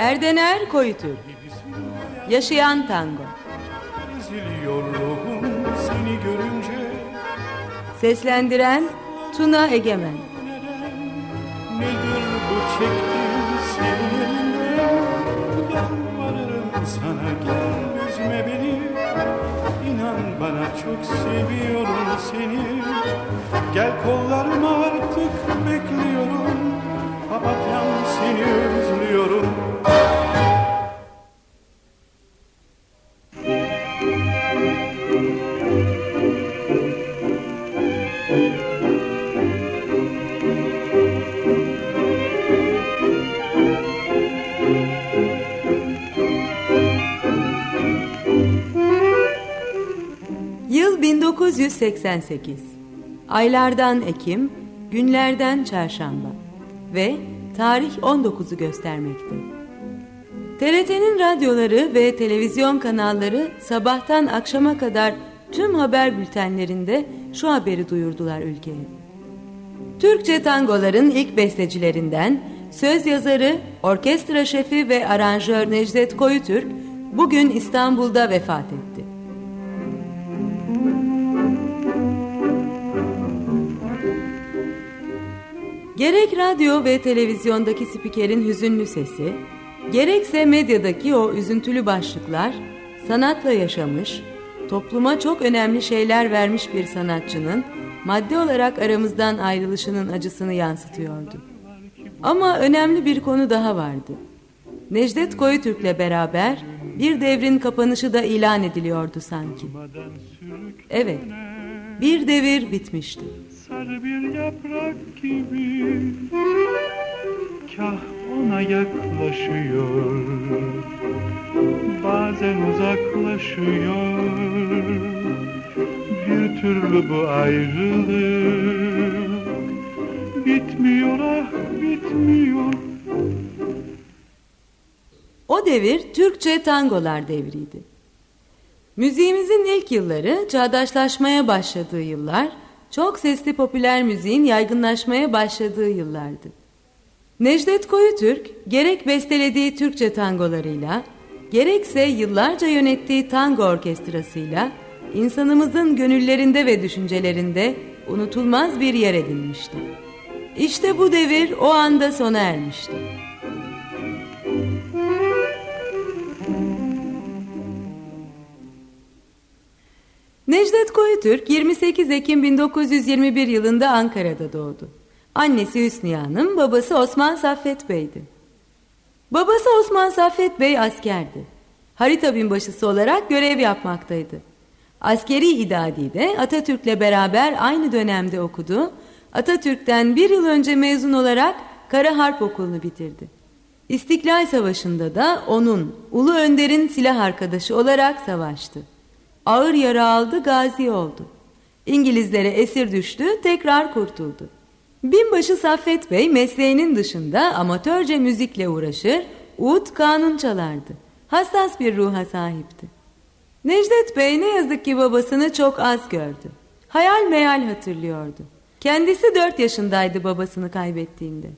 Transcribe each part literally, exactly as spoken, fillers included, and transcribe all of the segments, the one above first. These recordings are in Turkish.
Erdener Koyutürk. Yaşayan tango. Eziliyor ruhum seni görünce. Seslendiren Tuna Egemen. Nedir bu çektiğin senin elinden? Yalvarırım sana, gel üzme beni. İnan bana, çok seviyorum seni. Gel kollarıma, artık bekliyorum. Papatyam, seni özlüyorum. Yıl bin dokuz yüz seksen sekiz. Aylardan Ekim, günlerden Çarşamba ve tarih on dokuzu göstermekte. T R T'nin radyoları ve televizyon kanalları sabahtan akşama kadar tüm haber bültenlerinde şu haberi duyurdular ülkeye. Türkçe tangoların ilk bestecilerinden söz yazarı, orkestra şefi ve aranjör Necdet Koyutürk bugün İstanbul'da vefat etti. Gerek radyo ve televizyondaki spikerin hüzünlü sesi, gerekse medyadaki o üzüntülü başlıklar, sanatla yaşamış, topluma çok önemli şeyler vermiş bir sanatçının madde olarak aramızdan ayrılışının acısını yansıtıyordu. Ama önemli bir konu daha vardı. Necdet Koyutürk'le beraber bir devrin kapanışı da ilan ediliyordu sanki. Evet, bir devir bitmişti. Sarı bir yaprak gibi kah ona yaklaşıyor, bazen uzaklaşıyor. Bir türlü bu ayrılık bitmiyor, ah bitmiyor. O devir Türkçe tangolar devriydi. Müziğimizin ilk yılları, çağdaşlaşmaya başladığı yıllar, çok sesli popüler müziğin yaygınlaşmaya başladığı yıllardı. Necdet Koyutürk gerek bestelediği Türkçe tangolarıyla, gerekse yıllarca yönettiği tango orkestrasıyla insanımızın gönüllerinde ve düşüncelerinde unutulmaz bir yer edinmişti. İşte bu devir o anda sona ermişti. Necdet Koyutürk yirmi sekiz Ekim bin dokuz yüz yirmi bir yılında Ankara'da doğdu. Annesi Hüsniye Hanım, babası Osman Saffet Bey'di. Babası Osman Saffet Bey askerdi. Harita binbaşısı olarak görev yapmaktaydı. Askeri idadide Atatürk'le beraber aynı dönemde okudu. Atatürk'ten bir yıl önce mezun olarak Kara Harp Okulu'nu bitirdi. İstiklal Savaşı'nda da onun, Ulu Önder'in silah arkadaşı olarak savaştı. Ağır yara aldı, gazi oldu. İngilizlere esir düştü, tekrar kurtuldu. Binbaşı Saffet Bey mesleğinin dışında amatörce müzikle uğraşır, ud, kanun çalardı. Hassas bir ruha sahipti. Necdet Bey ne yazık ki babasını çok az gördü. Hayal meyal hatırlıyordu. Kendisi dört yaşındaydı babasını kaybettiğinde.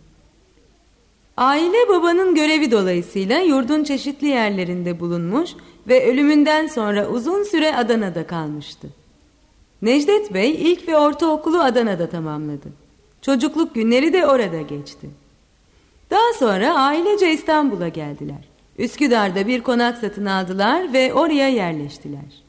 Aile babanın görevi dolayısıyla yurdun çeşitli yerlerinde bulunmuş ve ölümünden sonra uzun süre Adana'da kalmıştı. Necdet Bey ilk ve ortaokulu Adana'da tamamladı. Çocukluk günleri de orada geçti. Daha sonra ailece İstanbul'a geldiler. Üsküdar'da bir konak satın aldılar ve oraya yerleştiler.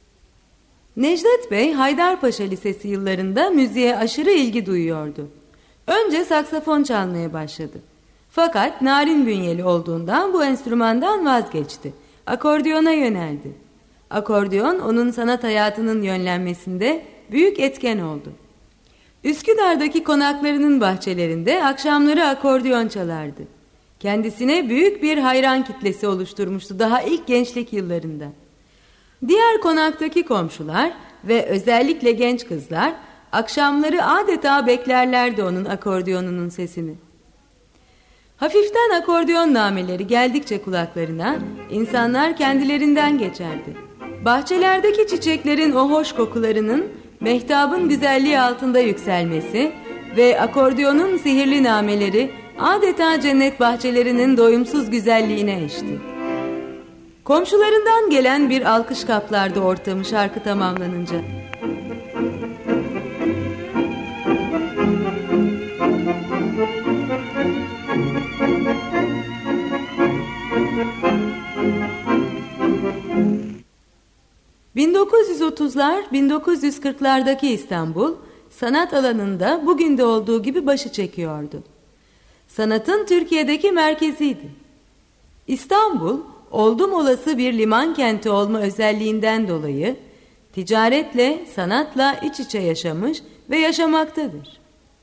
Necdet Bey Haydarpaşa Lisesi yıllarında müziğe aşırı ilgi duyuyordu. Önce saksafon çalmaya başladı. Fakat narin bünyeli olduğundan bu enstrümandan vazgeçti. Akordiyona yöneldi. Akordiyon onun sanat hayatının yönlenmesinde büyük etken oldu. Üsküdar'daki konaklarının bahçelerinde akşamları akordiyon çalardı. Kendisine büyük bir hayran kitlesi oluşturmuştu daha ilk gençlik yıllarında. Diğer konaktaki komşular ve özellikle genç kızlar akşamları adeta beklerlerdi onun akordiyonunun sesini. Hafiften akordeon nameleri geldikçe kulaklarına insanlar kendilerinden geçerdi. Bahçelerdeki çiçeklerin o hoş kokularının mehtabın güzelliği altında yükselmesi ve akordiyonun sihirli nameleri adeta cennet bahçelerinin doyumsuz güzelliğine eşti. Komşularından gelen bir alkış kaplardı ortamı şarkı tamamlanınca. bin dokuz yüz otuzlar bin dokuz yüz kırklardaki İstanbul, sanat alanında bugün de olduğu gibi başı çekiyordu. Sanatın Türkiye'deki merkeziydi. İstanbul, oldum olası bir liman kenti olma özelliğinden dolayı, ticaretle, sanatla iç içe yaşamış ve yaşamaktadır.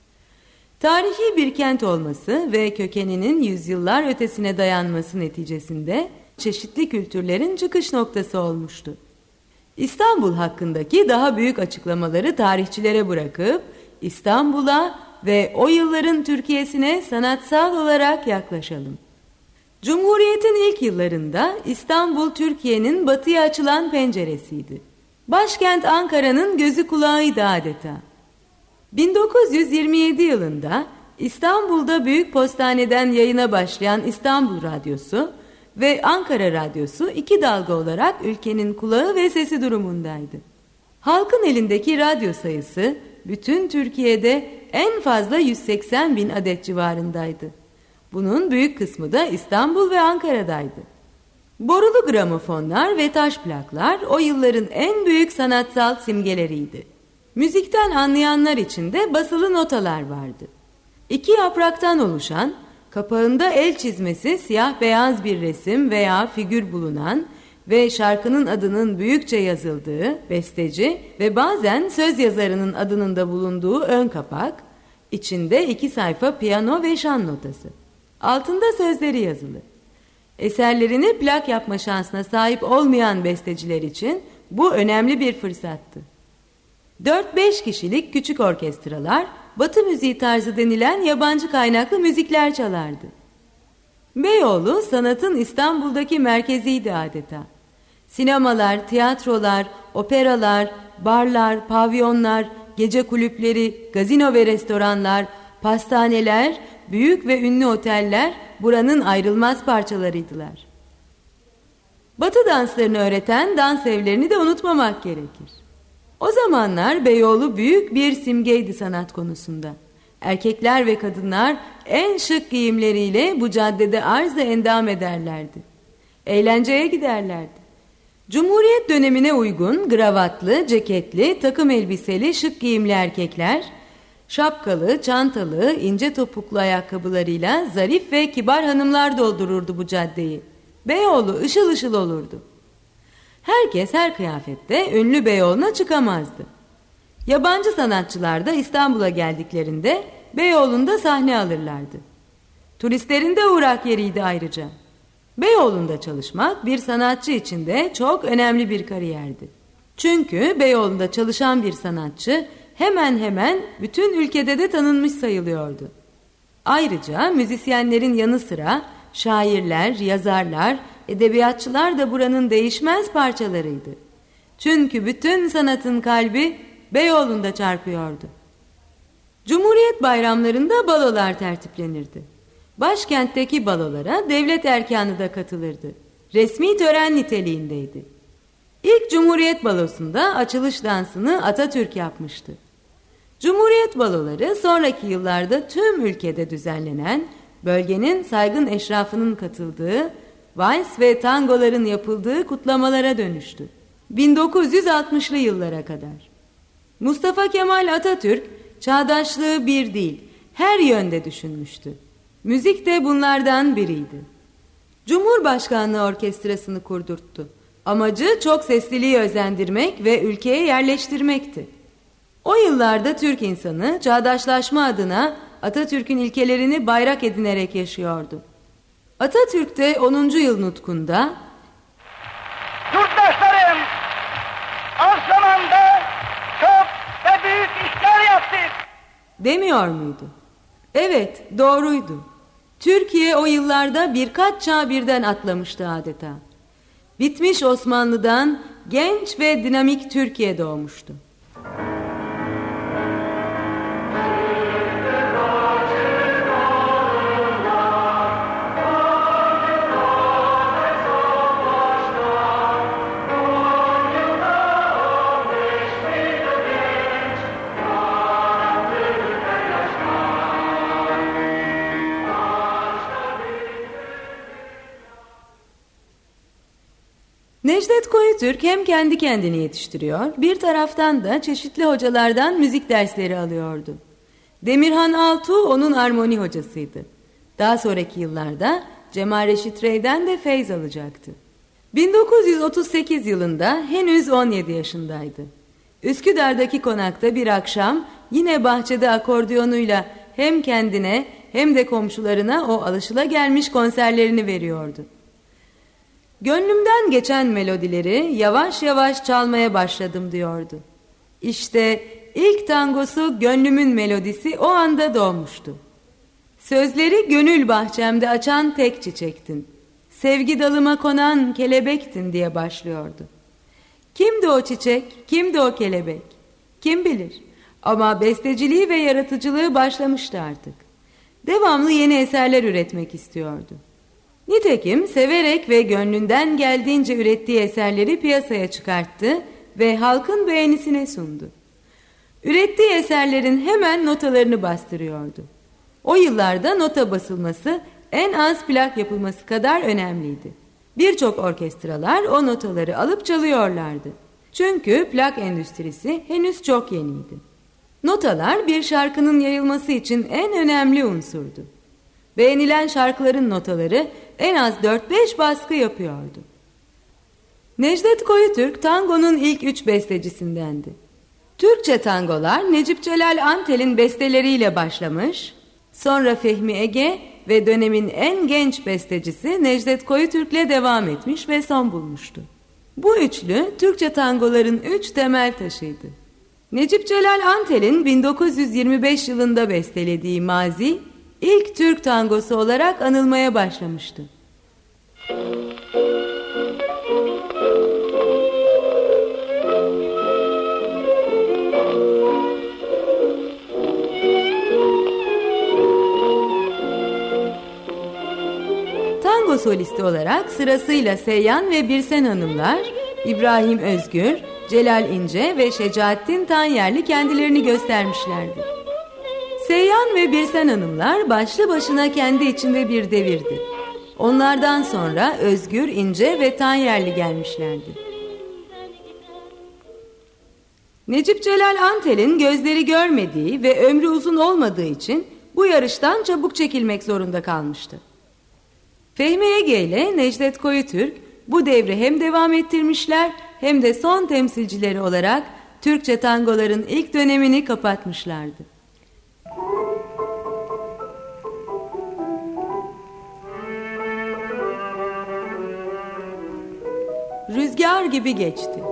Tarihi bir kent olması ve kökeninin yüzyıllar ötesine dayanması neticesinde çeşitli kültürlerin çıkış noktası olmuştu. İstanbul hakkındaki daha büyük açıklamaları tarihçilere bırakıp İstanbul'a ve o yılların Türkiye'sine sanatsal olarak yaklaşalım. Cumhuriyet'in ilk yıllarında İstanbul Türkiye'nin batıya açılan penceresiydi. Başkent Ankara'nın gözü kulağıydı adeta. bin dokuz yüz yirmi yedi yılında İstanbul'da Büyük Postane'den yayına başlayan İstanbul Radyosu ve Ankara Radyosu iki dalga olarak ülkenin kulağı ve sesi durumundaydı. Halkın elindeki radyo sayısı bütün Türkiye'de en fazla yüz seksen bin adet civarındaydı. Bunun büyük kısmı da İstanbul ve Ankara'daydı. Borulu gramofonlar ve taş plaklar o yılların en büyük sanatsal simgeleriydi. Müzikten anlayanlar için de basılı notalar vardı. İki yapraktan oluşan, kapağında el çizmesi siyah beyaz bir resim veya figür bulunan ve şarkının adının büyükçe yazıldığı, besteci ve bazen söz yazarının adının da bulunduğu ön kapak, içinde iki sayfa piyano ve şan notası. Altında sözleri yazılı. Eserlerini plak yapma şansına sahip olmayan besteciler için bu önemli bir fırsattı. dört beş kişilik küçük orkestralar, Batı müziği tarzı denilen yabancı kaynaklı müzikler çalardı. Beyoğlu sanatın İstanbul'daki merkeziydi adeta. Sinemalar, tiyatrolar, operalar, barlar, pavyonlar, gece kulüpleri, gazino ve restoranlar, pastaneler, büyük ve ünlü oteller buranın ayrılmaz parçalarıydılar. Batı danslarını öğreten dans evlerini de unutmamak gerekir. O zamanlar Beyoğlu büyük bir simgeydi sanat konusunda. Erkekler ve kadınlar en şık giyimleriyle bu caddede arz-ı endam ederlerdi. Eğlenceye giderlerdi. Cumhuriyet dönemine uygun gravatlı, ceketli, takım elbiseli şık giyimli erkekler, şapkalı, çantalı, ince topuklu ayakkabılarıyla zarif ve kibar hanımlar doldururdu bu caddeyi. Beyoğlu ışıl ışıl olurdu. Herkes her kıyafette ünlü Beyoğlu'na çıkamazdı. Yabancı sanatçılar da İstanbul'a geldiklerinde Beyoğlu'nda sahne alırlardı. Turistlerin de uğrak yeriydi ayrıca. Beyoğlu'nda çalışmak bir sanatçı için de çok önemli bir kariyerdi. Çünkü Beyoğlu'nda çalışan bir sanatçı hemen hemen bütün ülkede de tanınmış sayılıyordu. Ayrıca müzisyenlerin yanı sıra şairler, yazarlar, edebiyatçılar da buranın değişmez parçalarıydı. Çünkü bütün sanatın kalbi Beyoğlu'nda çarpıyordu. Cumhuriyet bayramlarında balolar tertiplenirdi. Başkentteki balolara devlet erkanı da katılırdı. Resmi tören niteliğindeydi. İlk Cumhuriyet balosunda açılış dansını Atatürk yapmıştı. Cumhuriyet baloları sonraki yıllarda tüm ülkede düzenlenen, bölgenin saygın eşrafının katıldığı, vals ve tangoların yapıldığı kutlamalara dönüştü. bin dokuz yüz altmışlı yıllara kadar. Mustafa Kemal Atatürk, çağdaşlığı bir değil, her yönde düşünmüştü. Müzik de bunlardan biriydi. Cumhurbaşkanlığı orkestrasını kurdurttu. Amacı çok sesliliği özendirmek ve ülkeye yerleştirmekti. O yıllarda Türk insanı çağdaşlaşma adına Atatürk'ün ilkelerini bayrak edinerek yaşıyordu. Atatürk de onuncu yıl nutkunda "Yurttaşlarım, az zamanda çok ve büyük işler yaptık" demiyor muydu? Evet, doğruydu. Türkiye o yıllarda birkaç çağ birden atlamıştı adeta. Bitmiş Osmanlı'dan genç ve dinamik Türkiye doğmuştu. Necdet Koyutürk hem kendi kendini yetiştiriyor, bir taraftan da çeşitli hocalardan müzik dersleri alıyordu. Demirhan Altuğ onun armoni hocasıydı. Daha sonraki yıllarda Cemal Reşit Rey'den de feyz alacaktı. bin dokuz yüz otuz sekiz yılında henüz on yedi yaşındaydı. Üsküdar'daki konakta bir akşam yine bahçede akordiyonuyla hem kendine hem de komşularına o alışılagelmiş konserlerini veriyordu. Gönlümden geçen melodileri yavaş yavaş çalmaya başladım diyordu. İşte ilk tangosu Gönlümün Melodisi o anda doğmuştu. Sözleri gönül bahçemde açan tek çiçektin. Sevgi dalıma konan kelebektin diye başlıyordu. Kimdi o çiçek, kimdi o kelebek? Kim bilir? Ama besteciliği ve yaratıcılığı başlamıştı artık. Devamlı yeni eserler üretmek istiyordu. Nitekim severek ve gönlünden geldiğince ürettiği eserleri piyasaya çıkarttı ve halkın beğenisine sundu. Ürettiği eserlerin hemen notalarını bastırıyordu. O yıllarda nota basılması en az plak yapılması kadar önemliydi. Birçok orkestralar o notaları alıp çalıyorlardı. Çünkü plak endüstrisi henüz çok yeniydi. Notalar bir şarkının yayılması için en önemli unsurdu. Beğenilen şarkıların notaları en az dört beş baskı yapıyordu. Necdet Koyutürk tangonun ilk üç bestecisindendi. Türkçe tangolar Necip Celal Antel'in besteleriyle başlamış, sonra Fehmi Ege ve dönemin en genç bestecisi Necdet Koyutürk'le devam etmiş ve son bulmuştu. Bu üçlü Türkçe tangoların üç temel taşıydı. Necip Celal Antel'in bin dokuz yüz yirmi beş yılında bestelediği Mazi, ilk Türk tangosu olarak anılmaya başlamıştı. Tango solisti olarak sırasıyla Seyyan ve Birsen Hanımlar, İbrahim Özgür, Celal İnce ve Şecaettin Tanyerli kendilerini göstermişlerdi. Seyyan ve Birsen Hanımlar başlı başına kendi içinde bir devirdi. Onlardan sonra Özgür, İnce ve Tanyerli gelmişlerdi. Necip Celal Antel'in gözleri görmediği ve ömrü uzun olmadığı için bu yarıştan çabuk çekilmek zorunda kalmıştı. Fehmi Ege ile Necdet Koyutürk bu devri hem devam ettirmişler hem de son temsilcileri olarak Türkçe tangoların ilk dönemini kapatmışlardı. Rüzgar gibi geçti.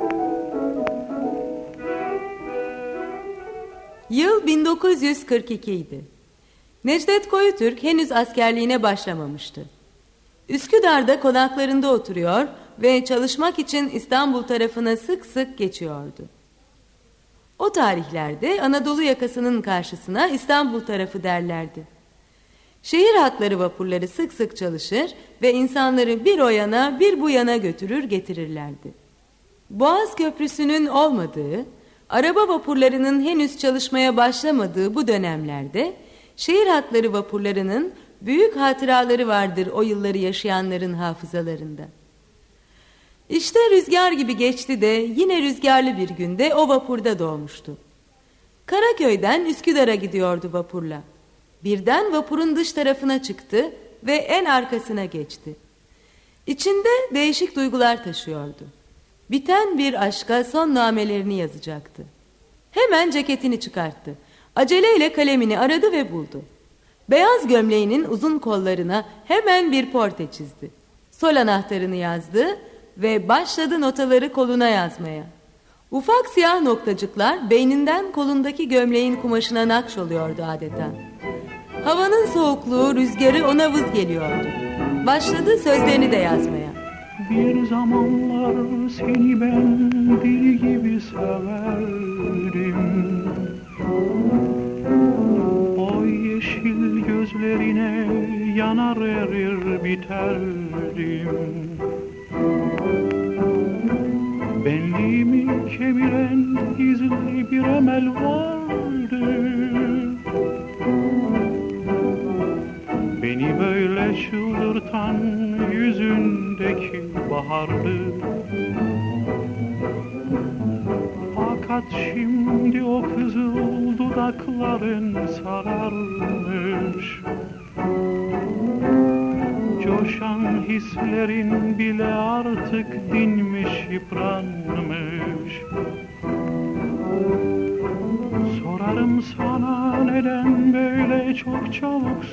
Yıl bin dokuz yüz kırk iki idi. Necdet Koyutürk henüz askerliğine başlamamıştı. Üsküdar'da konaklarında oturuyor ve çalışmak için İstanbul tarafına sık sık geçiyordu. O tarihlerde Anadolu yakasının karşısına İstanbul tarafı derlerdi. Şehir hatları vapurları sık sık çalışır ve insanları bir o yana bir bu yana götürür getirirlerdi. Boğaz Köprüsü'nün olmadığı, araba vapurlarının henüz çalışmaya başlamadığı bu dönemlerde şehir hatları vapurlarının büyük hatıraları vardır o yılları yaşayanların hafızalarında. İşte rüzgar gibi geçti de yine rüzgarlı bir günde o vapurda doğmuştu. Karaköy'den Üsküdar'a gidiyordu vapurla. Birden vapurun dış tarafına çıktı ve en arkasına geçti. İçinde değişik duygular taşıyordu. Biten bir aşka son namelerini yazacaktı. Hemen ceketini çıkarttı. Aceleyle kalemini aradı ve buldu. Beyaz gömleğinin uzun kollarına hemen bir portre çizdi. Sol anahtarını yazdı ve başladı notaları koluna yazmaya. Ufak siyah noktacıklar beyninden kolundaki gömleğin kumaşına nakş oluyordu adeta. Havanın soğukluğu, rüzgarı ona vız geliyordu. Başladı sözlerini de yazmaya. Bir zamanlar seni ben deli gibi severdim. O yeşil gözlerine yanar erir biterdim. Benliğimi kemiren gizli bir emel vardı. Beni böyle çıldırtan yüzündeki bahardı. Fakat şimdi o kızıl dudakların sararmış. Coşan hislerin bile artık dinmiş, yıpranmış. Sorarım sana neden böyle çok çabuk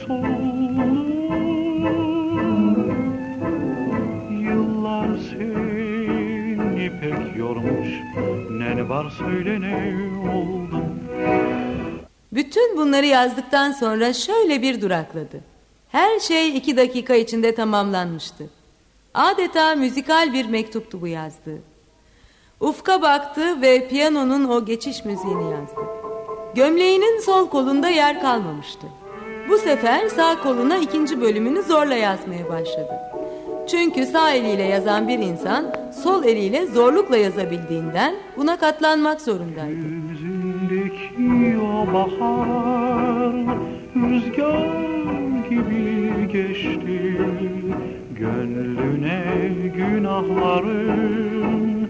soldun? Yıllar seni pek yormuş, ne var söyle ne oldu? Bütün bunları yazdıktan sonra şöyle bir durakladı. Her şey iki dakika içinde tamamlanmıştı. Adeta müzikal bir mektuptu bu yazdığı. Ufka baktı ve piyanonun o geçiş müziğini yazdı. Gömleğinin sol kolunda yer kalmamıştı. Bu sefer sağ koluna ikinci bölümünü zorla yazmaya başladı. Çünkü sağ eliyle yazan bir insan sol eliyle zorlukla yazabildiğinden buna katlanmak zorundaydı. Yüzündeki o bahar rüzgar gibi geçti. Gönlüne günahların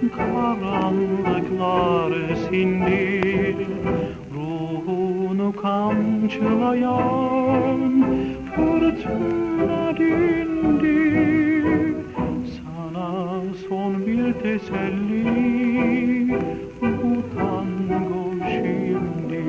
karanlıkları sindi. Ruhunu kamçılayan fırtına dindi. Sana son bir teselli, bu tango şimdi.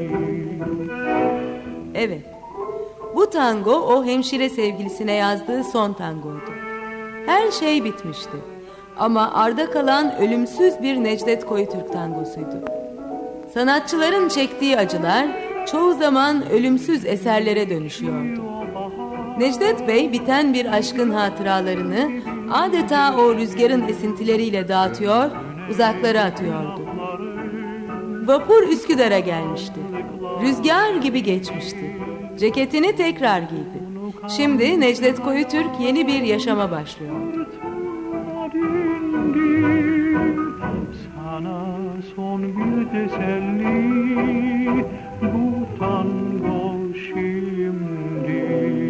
Evet, bu tango o hemşire sevgilisine yazdığı son tangoydu. Her şey bitmişti. Ama arda kalan ölümsüz bir Necdet Koyutürk tangosuydu. Sanatçıların çektiği acılar çoğu zaman ölümsüz eserlere dönüşüyordu. Necdet Bey biten bir aşkın hatıralarını adeta o rüzgarın esintileriyle dağıtıyor, uzaklara atıyordu. Vapur Üsküdar'a gelmişti. Rüzgar gibi geçmişti. Ceketini tekrar giydi. Şimdi Necdet Koyutürk yeni bir yaşama başlıyordu. Sana son bir teselli, bu tango şimdi.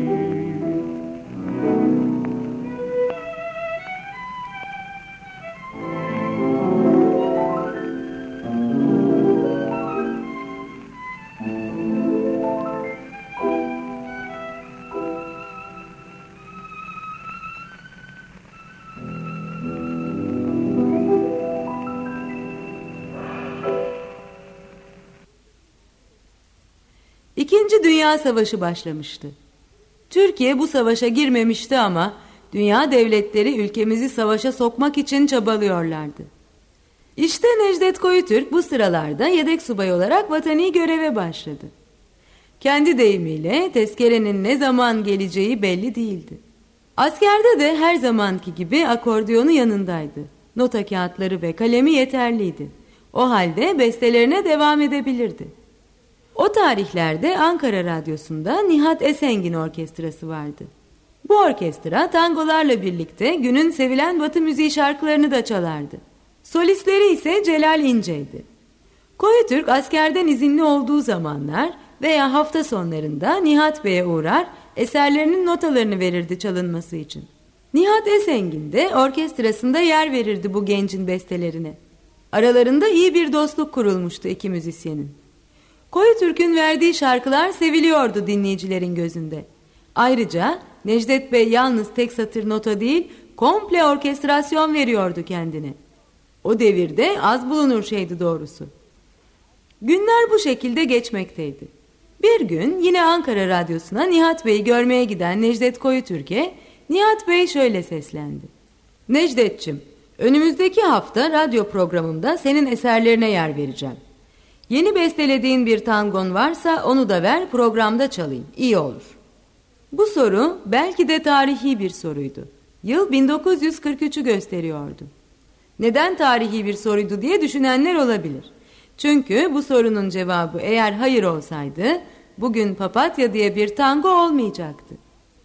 İkinci Dünya Savaşı başlamıştı. Türkiye bu savaşa girmemişti ama dünya devletleri ülkemizi savaşa sokmak için çabalıyorlardı. İşte Necdet Koyutürk bu sıralarda yedek subay olarak vatani göreve başladı. Kendi deyimiyle tezkerenin ne zaman geleceği belli değildi. Askerde de her zamanki gibi akordiyonu yanındaydı. Nota kağıtları ve kalemi yeterliydi. O halde bestelerine devam edebilirdi. O tarihlerde Ankara Radyosu'nda Nihat Esengin Orkestrası vardı. Bu orkestra tangolarla birlikte günün sevilen Batı müziği şarkılarını da çalardı. Solistleri ise Celal İnce'ydi. Koyutürk askerden izinli olduğu zamanlar veya hafta sonlarında Nihat Bey'e uğrar, eserlerinin notalarını verirdi çalınması için. Nihat Esengin de orkestrasında yer verirdi bu gencin bestelerine. Aralarında iyi bir dostluk kurulmuştu iki müzisyenin. Koyutürk'ün verdiği şarkılar seviliyordu dinleyicilerin gözünde. Ayrıca Necdet Bey yalnız tek satır nota değil, komple orkestrasyon veriyordu kendine. O devirde az bulunur şeydi doğrusu. Günler bu şekilde geçmekteydi. Bir gün yine Ankara Radyosu'na Nihat Bey'i görmeye giden Necdet Koyutürk'e Nihat Bey şöyle seslendi. Necdetçim, önümüzdeki hafta radyo programımda senin eserlerine yer vereceğim. Yeni bestelediğin bir tangon varsa onu da ver, programda çalayım. İyi olur. Bu soru belki de tarihi bir soruydu. Yıl bin dokuz yüz kırk üçü gösteriyordu. Neden tarihi bir soruydu diye düşünenler olabilir. Çünkü bu sorunun cevabı eğer hayır olsaydı bugün Papatya diye bir tango olmayacaktı.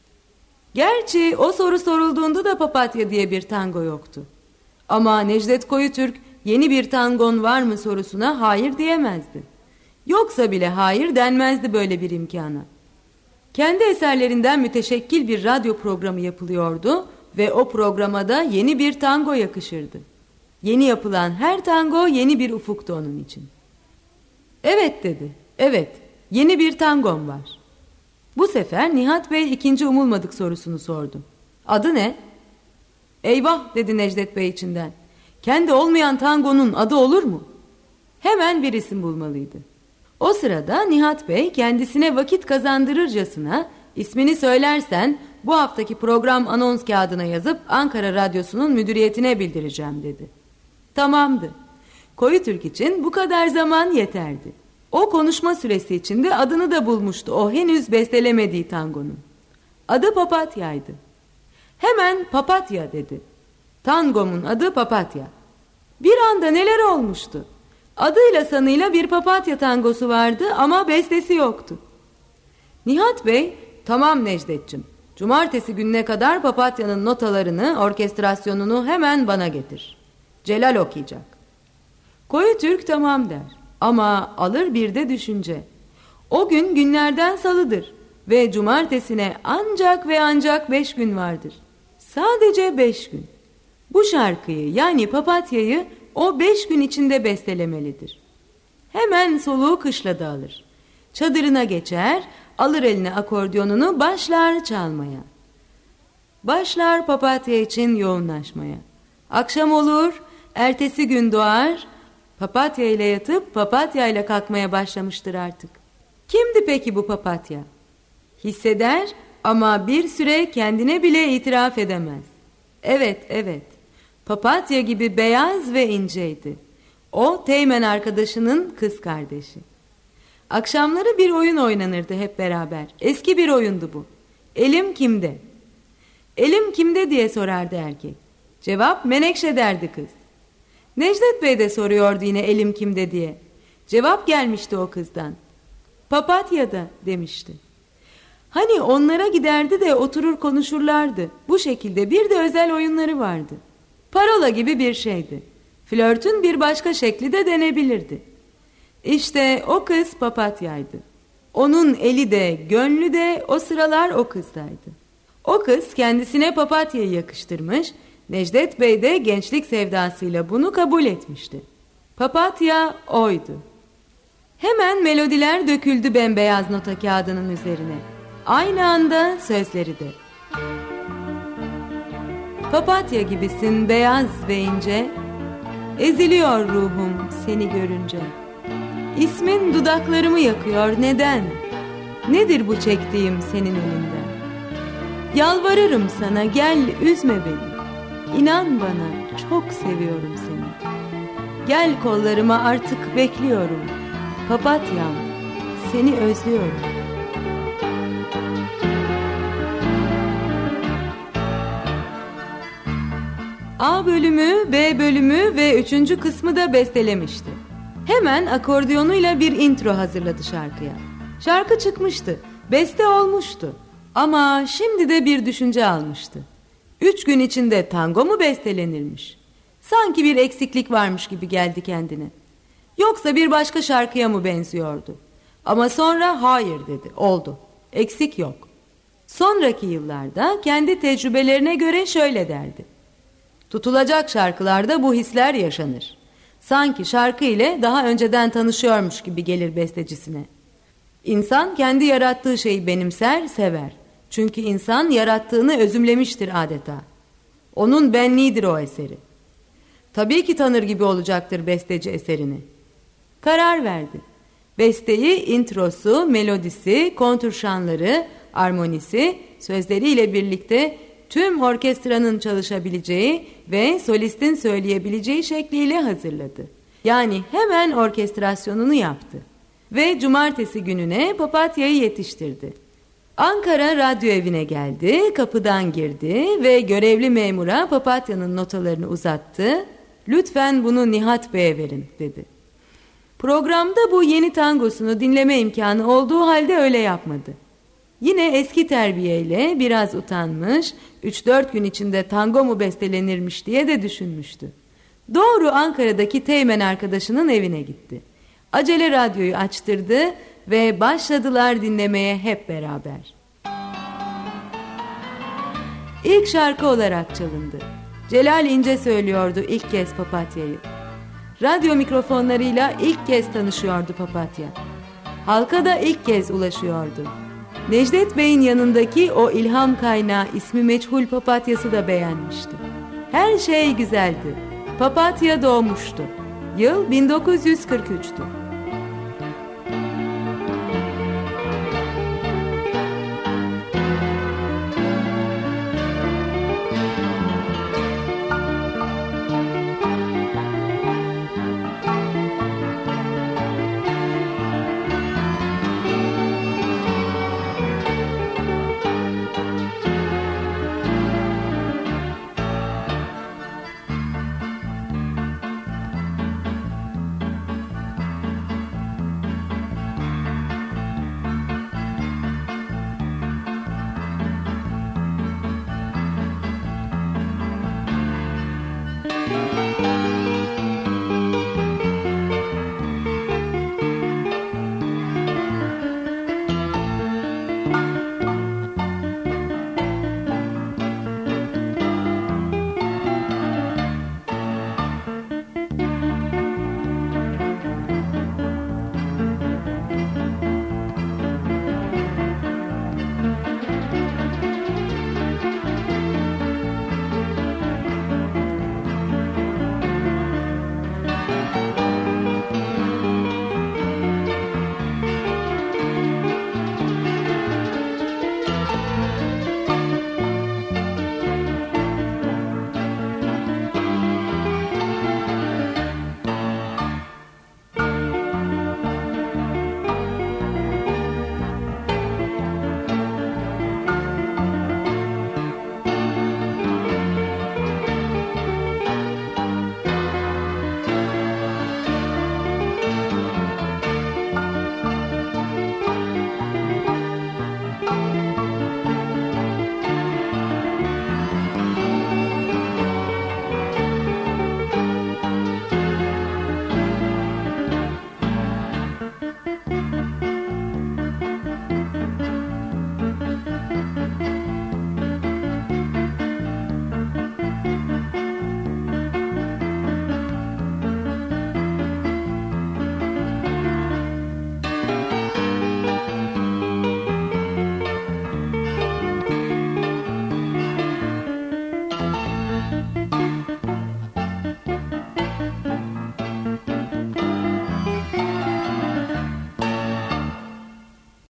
Gerçi o soru sorulduğunda da Papatya diye bir tango yoktu. Ama Necdet Koyutürk yeni bir tangon var mı sorusuna hayır diyemezdi. Yoksa bile hayır denmezdi böyle bir imkana. Kendi eserlerinden müteşekkil bir radyo programı yapılıyordu ve o programa da yeni bir tango yakışırdı. Yeni yapılan her tango yeni bir ufuktu onun için. Evet dedi, evet, yeni bir tangom var. Bu sefer Nihat Bey ikinci umulmadık sorusunu sordu. Adı ne? Eyvah dedi Necdet Bey içinden. Kendi olmayan tangonun adı olur mu? Hemen bir isim bulmalıydı. O sırada Nihat Bey kendisine vakit kazandırırcasına ismini söylersen bu haftaki program anons kağıdına yazıp Ankara Radyosu'nun müdüriyetine bildireceğim dedi. Tamamdı. Koyutürk için bu kadar zaman yeterdi. O konuşma süresi içinde adını da bulmuştu o henüz bestelemediği tangonun. Adı Papatya'ydı. Hemen Papatya dedi. Tangomun adı Papatya. Bir anda neler olmuştu? Adıyla sanıyla bir papatya tangosu vardı ama bestesi yoktu. Nihat Bey, tamam Necdetciğim, cumartesi gününe kadar Papatya'nın notalarını, orkestrasyonunu hemen bana getir. Celal okuyacak. Koyutürk tamam der ama alır bir de düşünce. O gün günlerden salıdır ve cumartesine ancak ve ancak beş gün vardır. Sadece beş gün. Bu şarkıyı yani Papatya'yı o beş gün içinde bestelemelidir. Hemen soluğu kışlada alır. Çadırına geçer, alır eline akordeonunu başlar çalmaya. Başlar Papatya için yoğunlaşmaya. Akşam olur, ertesi gün doğar, Papatya ile yatıp Papatya ile kalkmaya başlamıştır artık. Kimdi peki bu Papatya? Hisseder ama bir süre kendine bile itiraf edemez. Evet, evet. Papatya gibi beyaz ve inceydi. O Teğmen arkadaşının kız kardeşi. Akşamları bir oyun oynanırdı hep beraber. Eski bir oyundu bu. Elim kimde? Elim kimde diye sorardı erkek. Cevap Menekşe derdi kız. Necdet Bey de soruyordu yine elim kimde diye. Cevap gelmişti o kızdan. Papatya'da demişti. Hani onlara giderdi de oturur konuşurlardı. Bu şekilde bir de özel oyunları vardı. Parola gibi bir şeydi. Flörtün bir başka şekli de denebilirdi. İşte o kız Papatya'ydı. Onun eli de gönlü de o sıralar o kızdaydı. O kız kendisine Papatya'yı yakıştırmış, Necdet Bey de gençlik sevdasıyla bunu kabul etmişti. Papatya oydu. Hemen melodiler döküldü bembeyaz nota kağıdının üzerine. Aynı anda sözleri de. Papatya gibisin beyaz ve ince, eziliyor ruhum seni görünce. İsmin dudaklarımı yakıyor neden? Nedir bu çektiğim senin elinden? Yalvarırım sana gel üzme beni. İnan bana çok seviyorum seni. Gel kollarıma artık bekliyorum. Papatyam seni özlüyorum. A bölümü, B bölümü ve üçüncü kısmı da bestelemişti. Hemen akordiyonuyla bir intro hazırladı şarkıya. Şarkı çıkmıştı, beste olmuştu. Ama şimdi de bir düşünce almıştı. Üç gün içinde tango mu bestelenirmiş? Sanki bir eksiklik varmış gibi geldi kendine. Yoksa bir başka şarkıya mı benziyordu? Ama sonra hayır dedi, oldu. Eksik yok. Sonraki yıllarda kendi tecrübelerine göre şöyle derdi. Tutulacak şarkılarda bu hisler yaşanır. Sanki şarkı ile daha önceden tanışıyormuş gibi gelir bestecisine. İnsan kendi yarattığı şeyi benimser, sever. Çünkü insan yarattığını özümlemiştir adeta. Onun benliğidir o eseri. Tabii ki tanır gibi olacaktır besteci eserini. Karar verdi. Besteyi, introsu, melodisi, kontrşanları, armonisi, sözleriyle birlikte tüm orkestranın çalışabileceği ve solistin söyleyebileceği şekliyle hazırladı. Yani hemen orkestrasyonunu yaptı. Ve cumartesi gününe Papatya'yı yetiştirdi. Ankara Radyo Evi'ne geldi, kapıdan girdi ve görevli memura Papatya'nın notalarını uzattı. Lütfen bunu Nihat Bey'e verin dedi. Programda bu yeni tangosunu dinleme imkanı olduğu halde öyle yapmadı. Yine eski terbiyeyle biraz utanmış, üç dört gün içinde tango mu bestelenirmiş diye de düşünmüştü. Doğru Ankara'daki Teğmen arkadaşının evine gitti. Acele radyoyu açtırdı ve başladılar dinlemeye hep beraber. İlk şarkı olarak çalındı. Celal İnce söylüyordu ilk kez Papatya'yı. Radyo mikrofonlarıyla ilk kez tanışıyordu Papatya. Halka da ilk kez ulaşıyordu. Necdet Bey'in yanındaki o ilham kaynağı ismi meçhul Papatya'sı da beğenmişti. Her şey güzeldi. Papatya doğmuştu. Yıl bin dokuz yüz kırk üçtü.